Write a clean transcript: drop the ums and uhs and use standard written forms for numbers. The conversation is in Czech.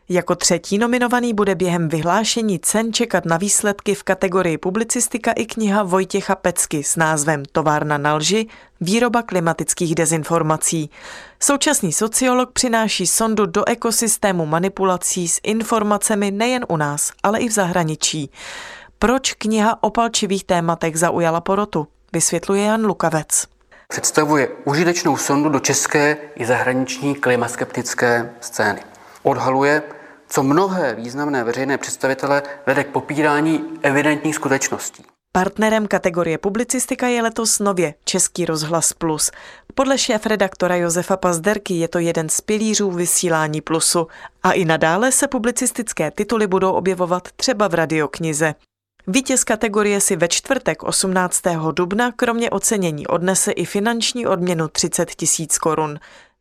Jako třetí nominovaný bude během vyhlášení cen čekat na výsledky v kategorii publicistika i kniha Vojtěcha Pecky s názvem Továrna na lži, výroba klimatických dezinformací. Současný sociolog přináší sondu do ekosystému manipulací s informacemi nejen u nás, ale i v zahraničí. Proč kniha o palčivých tématech zaujala porotu, vysvětluje Jan Lukavec. Představuje užitečnou sondu do české i zahraniční klimaskeptické scény. Odhaluje, co mnohé významné veřejné představitele vede k popírání evidentních skutečností. Partnerem kategorie publicistika je letos nově Český rozhlas Plus. Podle šéfredaktora Josefa Pazderky je to jeden z pilířů vysílání Plusu a i nadále se publicistické tituly budou objevovat třeba v radioknize. Vítěz kategorie si ve čtvrtek 18. dubna kromě ocenění odnese i finanční odměnu 30 000 korun.